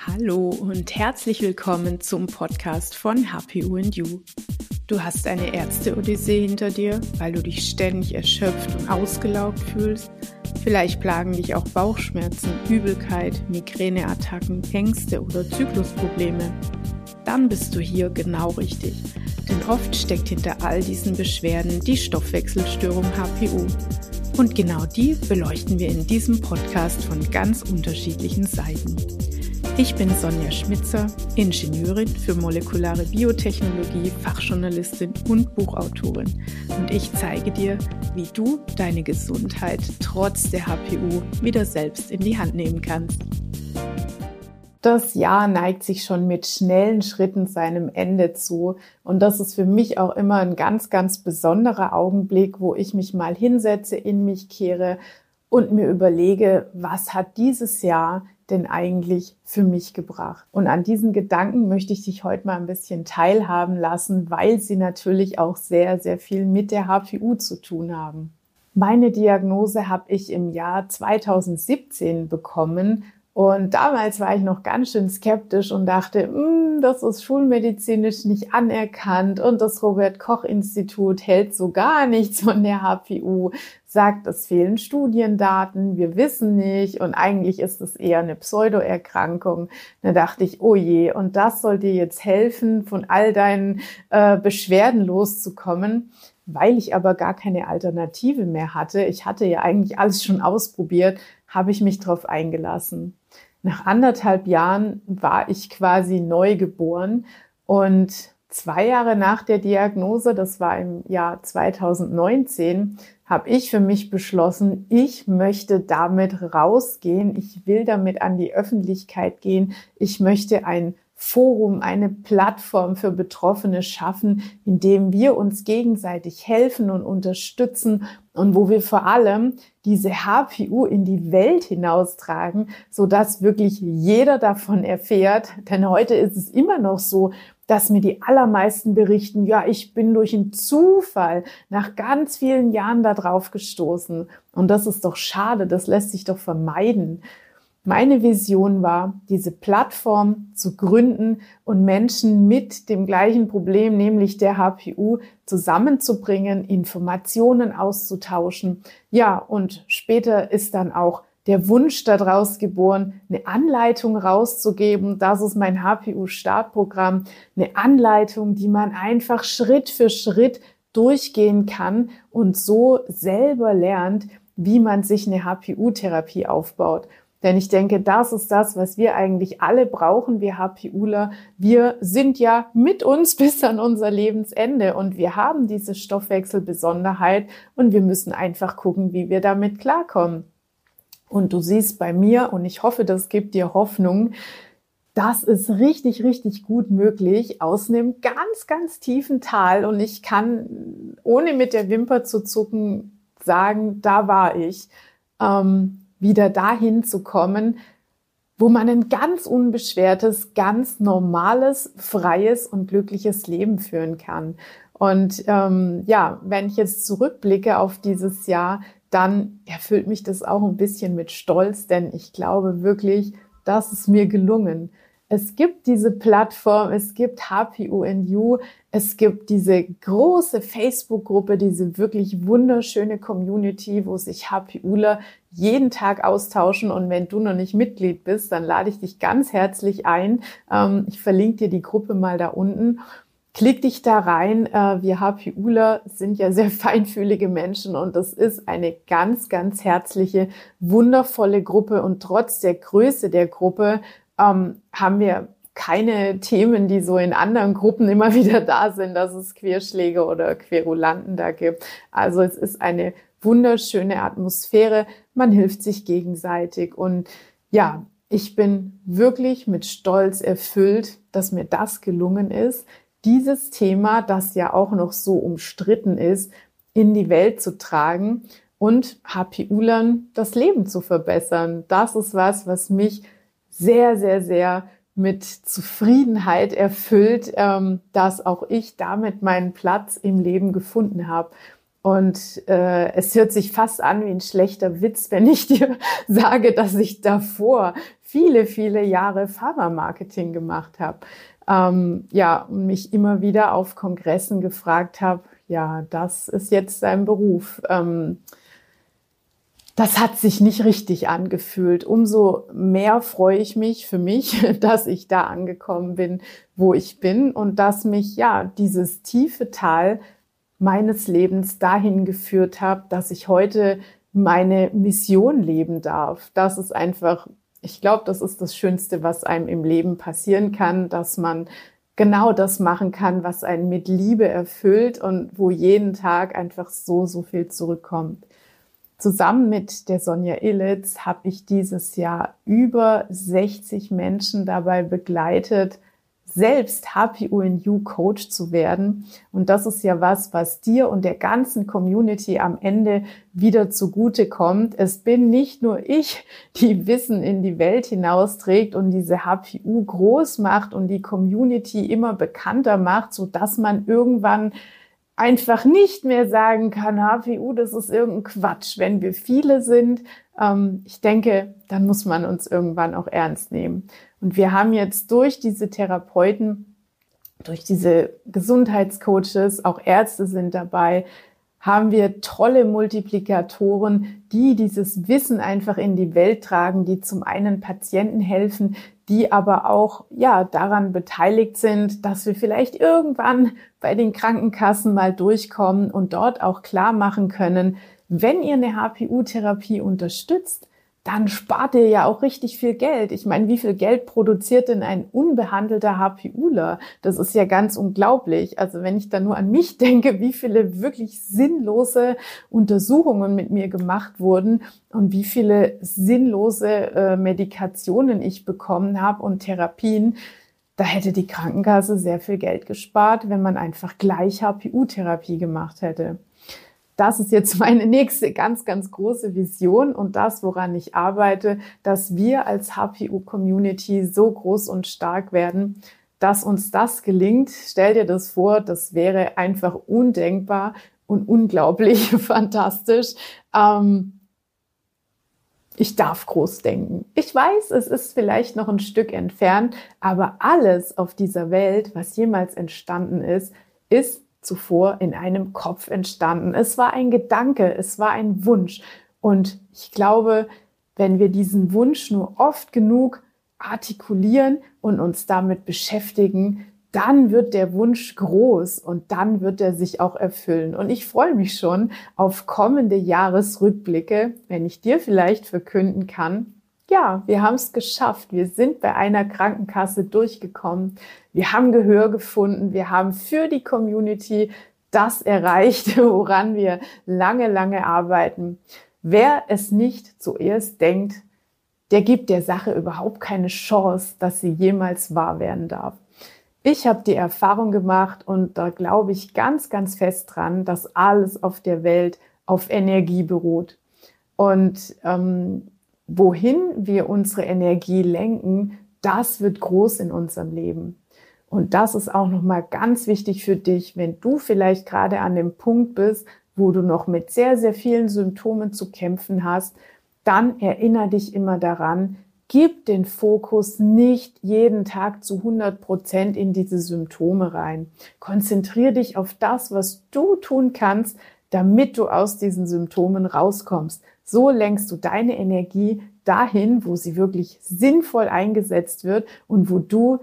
Hallo und herzlich willkommen zum Podcast von HPU&You. Du hast eine Ärzte-Odyssee hinter dir, weil du dich ständig erschöpft und ausgelaugt fühlst. Vielleicht plagen dich auch Bauchschmerzen, Übelkeit, Migräneattacken, Ängste oder Zyklusprobleme. Dann bist du hier genau richtig, denn oft steckt hinter all diesen Beschwerden die Stoffwechselstörung HPU. Und genau die beleuchten wir in diesem Podcast von ganz unterschiedlichen Seiten. Ich bin Sonja Schmitzer, Ingenieurin für molekulare Biotechnologie, Fachjournalistin und Buchautorin. Und ich zeige dir, wie du deine Gesundheit trotz der HPU wieder selbst in die Hand nehmen kannst. Das Jahr neigt sich schon mit schnellen Schritten seinem Ende zu. Und das ist für mich auch immer ein ganz, ganz besonderer Augenblick, wo ich mich mal hinsetze, in mich kehre und mir überlege, was hat dieses Jahr denn eigentlich für mich gebracht? Und an diesen Gedanken möchte ich dich heute mal ein bisschen teilhaben lassen, weil sie natürlich auch sehr, sehr viel mit der HPU zu tun haben. Meine Diagnose habe ich im Jahr 2017 bekommen und damals war ich noch ganz schön skeptisch und dachte, das ist schulmedizinisch nicht anerkannt und das Robert-Koch-Institut hält so gar nichts von der HPU, sagt, es fehlen Studiendaten, wir wissen nicht und eigentlich ist es eher eine Pseudoerkrankung. Da dachte ich, oh je, und das soll dir jetzt helfen, von all deinen Beschwerden loszukommen, weil ich aber gar keine Alternative mehr hatte. Ich hatte ja eigentlich alles schon ausprobiert, habe ich mich drauf eingelassen. Nach 1,5 Jahren war ich quasi neu geboren und 2 Jahre nach der Diagnose, das war im Jahr 2019, habe ich für mich beschlossen, ich möchte damit rausgehen, ich will damit an die Öffentlichkeit gehen, ich möchte ein Forum, eine Plattform für Betroffene schaffen, in dem wir uns gegenseitig helfen und unterstützen und wo wir vor allem diese HPU in die Welt hinaustragen, sodass wirklich jeder davon erfährt. Denn heute ist es immer noch so, dass mir die allermeisten berichten, ja, ich bin durch einen Zufall nach ganz vielen Jahren da drauf gestoßen. Und das ist doch schade, das lässt sich doch vermeiden. Meine Vision war, diese Plattform zu gründen und Menschen mit dem gleichen Problem, nämlich der HPU, zusammenzubringen, Informationen auszutauschen. Ja, und später ist dann auch der Wunsch daraus geboren, eine Anleitung rauszugeben. Das ist mein HPU-Startprogramm, eine Anleitung, die man einfach Schritt für Schritt durchgehen kann und so selber lernt, wie man sich eine HPU-Therapie aufbaut. Denn ich denke, das ist das, was wir eigentlich alle brauchen, wir HPUler. Wir sind ja mit uns bis an unser Lebensende und wir haben diese Stoffwechselbesonderheit und wir müssen einfach gucken, wie wir damit klarkommen. Und du siehst bei mir, und ich hoffe, das gibt dir Hoffnung, das ist richtig, richtig gut möglich aus einem ganz, ganz tiefen Tal. Und ich kann, ohne mit der Wimper zu zucken, sagen, da war ich, wieder dahin zu kommen, wo man ein ganz unbeschwertes, ganz normales, freies und glückliches Leben führen kann. Und wenn ich jetzt zurückblicke auf dieses Jahr, dann erfüllt mich das auch ein bisschen mit Stolz, denn ich glaube wirklich, dass es mir gelungen. Es gibt diese Plattform, es gibt HPU&You, es gibt diese große Facebook-Gruppe, diese wirklich wunderschöne Community, wo sich HPUler jeden Tag austauschen. Und wenn du noch nicht Mitglied bist, dann lade ich dich ganz herzlich ein. Ich verlinke dir die Gruppe mal da unten. Klick dich da rein. Wir HPUler sind ja sehr feinfühlige Menschen und das ist eine ganz, ganz herzliche, wundervolle Gruppe. Und trotz der Größe der Gruppe haben wir keine Themen, die so in anderen Gruppen immer wieder da sind, dass es Querschläge oder Querulanten da gibt. Also es ist eine wunderschöne Atmosphäre, man hilft sich gegenseitig und ja, ich bin wirklich mit Stolz erfüllt, dass mir das gelungen ist, dieses Thema, das ja auch noch so umstritten ist, in die Welt zu tragen und HPUlern das Leben zu verbessern. Das ist was mich sehr, sehr, sehr mit Zufriedenheit erfüllt, dass auch ich damit meinen Platz im Leben gefunden habe. Und es hört sich fast an wie ein schlechter Witz, wenn ich dir sage, dass ich davor viele, viele Jahre Pharma-Marketing gemacht habe. Und mich immer wieder auf Kongressen gefragt habe, ja, das ist jetzt dein Beruf. Das hat sich nicht richtig angefühlt. Umso mehr freue ich mich für mich, dass ich da angekommen bin, wo ich bin und dass mich dieses tiefe Tal meines Lebens dahin geführt hat, dass ich heute meine Mission leben darf. Das ist einfach, ich glaube, das ist das Schönste, was einem im Leben passieren kann, dass man genau das machen kann, was einen mit Liebe erfüllt und wo jeden Tag einfach so viel zurückkommt. Zusammen mit der Sonja Illitz habe ich dieses Jahr über 60 Menschen dabei begleitet, selbst HPU in You Coach zu werden. Und das ist ja was dir und der ganzen Community am Ende wieder zugute kommt. Es bin nicht nur ich, die Wissen in die Welt hinausträgt und diese HPU groß macht und die Community immer bekannter macht, sodass man irgendwann einfach nicht mehr sagen kann, HPU, das ist irgendein Quatsch. Wenn wir viele sind, ich denke, dann muss man uns irgendwann auch ernst nehmen. Und wir haben jetzt durch diese Therapeuten, durch diese Gesundheitscoaches, auch Ärzte sind dabei, haben wir tolle Multiplikatoren, die dieses Wissen einfach in die Welt tragen, die zum einen Patienten helfen, die aber auch daran beteiligt sind, dass wir vielleicht irgendwann bei den Krankenkassen mal durchkommen und dort auch klar machen können, wenn ihr eine HPU-Therapie unterstützt, dann spart ihr ja auch richtig viel Geld. Ich meine, wie viel Geld produziert denn ein unbehandelter HPUler? Das ist ja ganz unglaublich. Also wenn ich da nur an mich denke, wie viele wirklich sinnlose Untersuchungen mit mir gemacht wurden und wie viele sinnlose Medikationen ich bekommen habe und Therapien, da hätte die Krankenkasse sehr viel Geld gespart, wenn man einfach gleich HPU-Therapie gemacht hätte. Das ist jetzt meine nächste ganz, ganz große Vision und das, woran ich arbeite, dass wir als HPU-Community so groß und stark werden, dass uns das gelingt. Stell dir das vor, das wäre einfach undenkbar und unglaublich fantastisch. Ich darf groß denken. Ich weiß, es ist vielleicht noch ein Stück entfernt, aber alles auf dieser Welt, was jemals entstanden ist, ist zuvor in einem Kopf entstanden. Es war ein Gedanke, es war ein Wunsch. Und ich glaube, wenn wir diesen Wunsch nur oft genug artikulieren und uns damit beschäftigen, dann wird der Wunsch groß und dann wird er sich auch erfüllen. Und ich freue mich schon auf kommende Jahresrückblicke, wenn ich dir vielleicht verkünden kann, ja, wir haben es geschafft. Wir sind bei einer Krankenkasse durchgekommen. Wir haben Gehör gefunden. Wir haben für die Community das erreicht, woran wir lange, lange arbeiten. Wer es nicht zuerst denkt, der gibt der Sache überhaupt keine Chance, dass sie jemals wahr werden darf. Ich habe die Erfahrung gemacht und da glaube ich ganz, ganz fest dran, dass alles auf der Welt auf Energie beruht. Und wohin wir unsere Energie lenken, das wird groß in unserem Leben. Und das ist auch nochmal ganz wichtig für dich, wenn du vielleicht gerade an dem Punkt bist, wo du noch mit sehr, sehr vielen Symptomen zu kämpfen hast, dann erinnere dich immer daran, gib den Fokus nicht jeden Tag zu 100% in diese Symptome rein. Konzentriere dich auf das, was du tun kannst, damit du aus diesen Symptomen rauskommst. So lenkst du deine Energie dahin, wo sie wirklich sinnvoll eingesetzt wird und wo du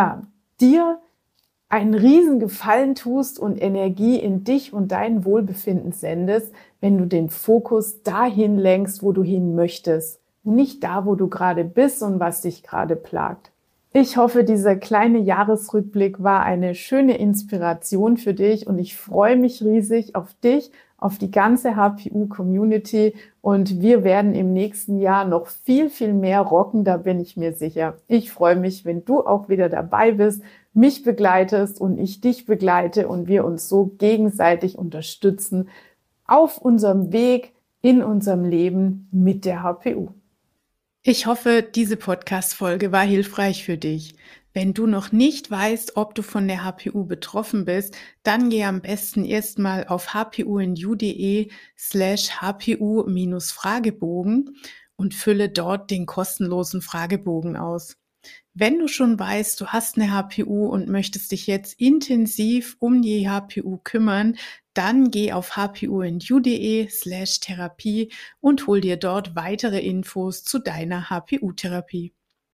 dir einen riesen Gefallen tust und Energie in dich und dein Wohlbefinden sendest, wenn du den Fokus dahin lenkst, wo du hin möchtest und nicht da, wo du gerade bist und was dich gerade plagt. Ich hoffe, dieser kleine Jahresrückblick war eine schöne Inspiration für dich und ich freue mich riesig auf dich, auf die ganze HPU-Community und wir werden im nächsten Jahr noch viel, viel mehr rocken, da bin ich mir sicher. Ich freue mich, wenn du auch wieder dabei bist, mich begleitest und ich dich begleite und wir uns so gegenseitig unterstützen auf unserem Weg in unserem Leben mit der HPU. Ich hoffe, diese Podcast-Folge war hilfreich für dich. Wenn du noch nicht weißt, ob du von der HPU betroffen bist, dann geh am besten erstmal auf hpuindyou.de/hpu-Fragebogen und fülle dort den kostenlosen Fragebogen aus. Wenn du schon weißt, du hast eine HPU und möchtest dich jetzt intensiv um die HPU kümmern, dann geh auf hpuindyou.de/Therapie und hol dir dort weitere Infos zu deiner HPU-Therapie.